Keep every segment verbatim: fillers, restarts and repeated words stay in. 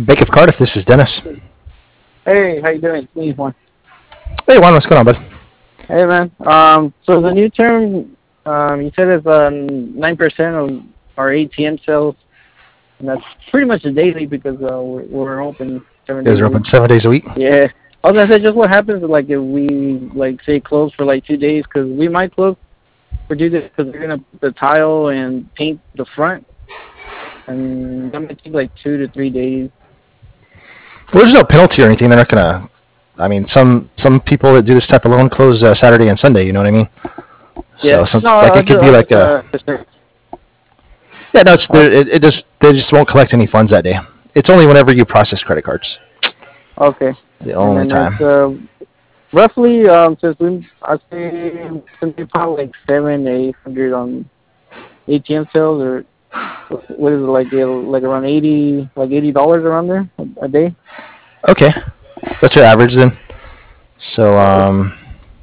Bank of Cardiff, this is Dennis. Hey, how you doing? It's me, Juan. Hey, Juan, what's going on, bud? Hey, man. Um, so the new term, um, you said it's uh, nine percent of our A T M sales, and that's pretty much the daily because uh, we're, we're open seven You guys days are a open week. seven days a week? Yeah. I was gonna say, just what happens like if we like say close for like two days because we might close for two days because we're gonna put the tile and paint the front, and that might take like two to three days. Well, there's no penalty or anything. They're not going to, I mean, some some people that do this type of loan close uh, Saturday and Sunday, you know what I mean? Yeah. So, some, No, like, I it could just, be I like just, a, uh, just, yeah, no, it's, uh, it, it just, they just won't collect any funds that day. It's only whenever you process credit cards. okay. The And only then time. it's uh, roughly, um, since we, I say, since we probably like seven, eight hundred on A T M sales, or what is it like, uh, like around eighty, like eighty dollars around there a, a day. Okay. That's your average then. So, Uh, um,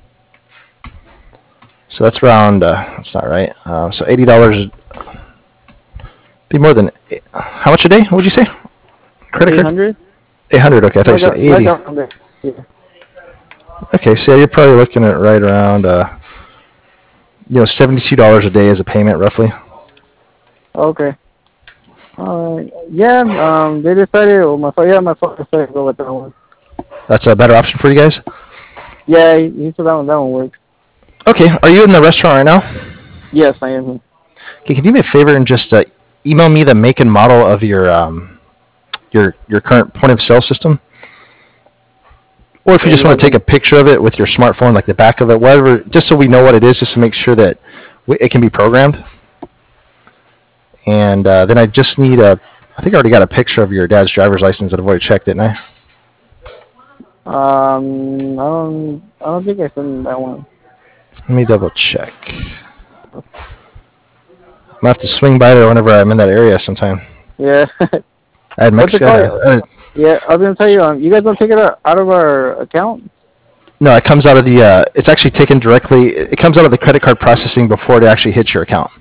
so that's around, uh, that's not right. Uh, so eighty dollars be more than, how much a day, would you say? Credit eight card? hundred, eight hundred, okay, I thought you like said a, like eighty. around there. Yeah. Okay, so yeah, you're probably looking at right around, uh, you know, seventy-two dollars a day as a payment, roughly. Okay. Uh, yeah. Um, they decided. Oh, my father. Yeah, my father decided to go with that one. That's a better option for you guys. Yeah, he, he said that one. That one works. Okay, are you in the restaurant right now? Yes, I am. Okay, can you do me a favor and just uh, email me the make and model of your um, your your current point of sale system? Or if you Okay, just you want want to take a them? picture of it with your smartphone, like the back of it, whatever, just so we know what it is, just to make sure that we, it can be programmed. And uh, then I just need a, I think I already got a picture of your dad's driver's license that I've already checked, didn't I? Um, I don't. I don't think I sent that one. Let me double check. I'm gonna have to swing by there whenever I'm in that area sometime. Yeah. I had What's it Mexico. I had, called? I had, Yeah, I was gonna tell you. Um, you guys don't take it out out of our account. no, it comes out of the. Uh, it's actually taken directly. It comes out of the credit card processing before it actually hits your account.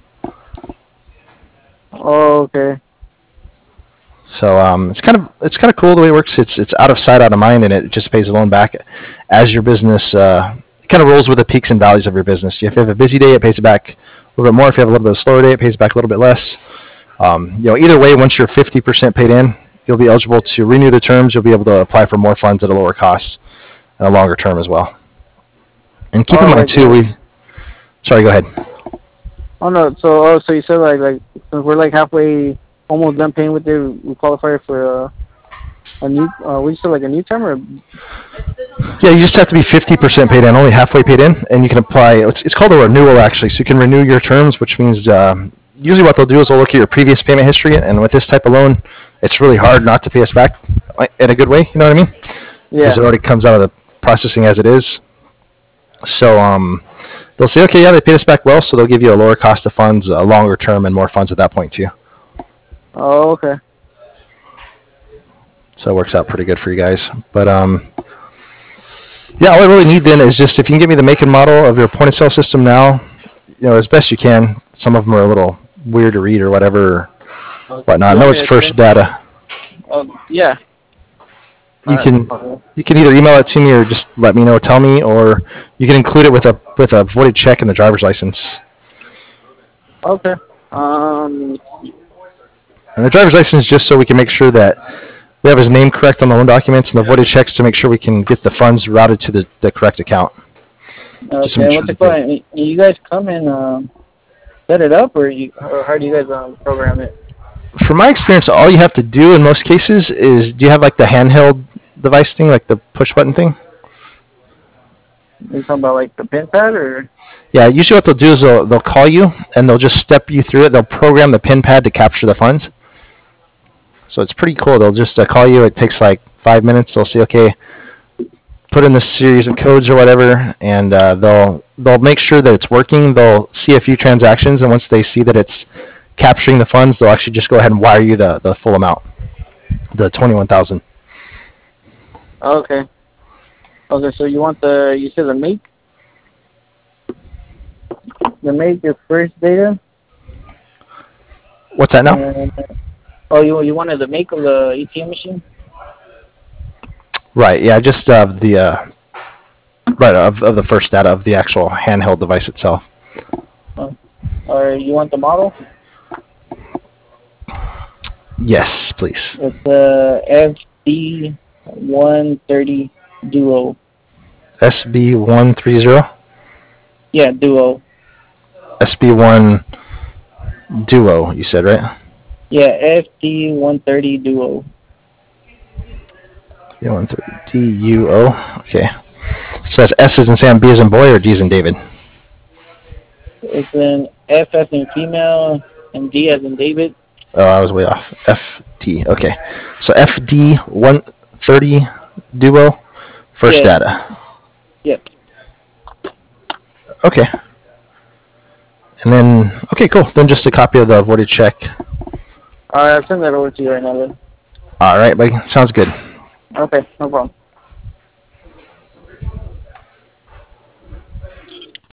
Oh, okay. So um, it's kind of it's kind of cool the way it works. It's it's out of sight, out of mind, and it just pays the loan back as your business. Uh, it kind of rolls with the peaks and valleys of your business. If you have a busy day, it pays it back a little bit more. If you have a little bit of a slower day, it pays back a little bit less. Um, you know, either way, once you're fifty percent paid in, you'll be eligible to renew the terms. You'll be able to apply for more funds at a lower cost and a longer term as well. And keep in Oh, mind like too, what? we. Sorry, go ahead. Oh no. So, oh, so you said like like since we're like halfway, almost done paying with it, we qualify for uh, a new. Uh, we said like a new term or. Yeah, you just have to be fifty percent paid in, only halfway paid in, and you can apply. It's, it's called a renewal, actually. So you can renew your terms, which means um, usually what they'll do is they'll look at your previous payment history, and with this type of loan, it's really hard not to pay us back in a good way. You know what I mean? Because Yeah. it already comes out of the processing as it is. So um, they'll say, okay, yeah, they paid us back well, so they'll give you a lower cost of funds, a longer term, and more funds at that point too. Oh, okay. So it works out pretty good for you guys. But um, yeah, all I really need then is just if you can give me the make and model of your point of sale system now, you know, as best you can. Some of them are a little weird to read or whatever, Uh, whatnot. you No, want me it's to first send? data. Um, yeah. You Alright. can you can either email it to me or just let me know, tell me, or you can include it with a with a voided check and the driver's license. Okay. Um. And the driver's license just so we can make sure that we have his name correct on the loan documents, and the voided checks to make sure we can get the funds routed to the, the correct account. Just to Okay. make sure What's it that called? they, Y- You guys come and um set it up, or you, or how do you guys um program it? from my experience, all you have to do in most cases is, do you have like the handheld device thing, like the push button thing? You talking about like the pin pad, or? Yeah, usually what they'll do is they'll, they'll call you and they'll just step you through it. They'll program the pin pad to capture the funds. So it's pretty cool. They'll just uh, call you. It takes like five minutes. They'll say, okay, put in this series of codes or whatever, and uh, they'll they'll make sure that it's working. They'll see a few transactions, and once they see that it's capturing the funds, they'll actually just go ahead and wire you the, the full amount, the twenty-one thousand. Okay. Okay. So you want the you said the make the make is first data. What's that now? And Oh, you you wanted the make of the A T M machine? Right. Yeah. Just uh, the uh, right of, of the first data of the actual handheld device itself. Uh, or you want the model? Yes, please. It's a F D one thirty Duo. S B one thirty. Yeah, Duo. S B one Duo. You said right? Yeah, F D one thirty Duo. one thirty D U O. Okay. So that's S as in Sam, B as in boy, or D as in David? It's an F as in female and D as in David. Oh, I was way off. F D. Okay. So F D one thirty Duo, first Yeah. data. Yep. Okay. And then, okay, cool. Then just a copy of the voided check. Alright, I'll send that over to you right now then. All right, buddy. Sounds good. Okay, no problem.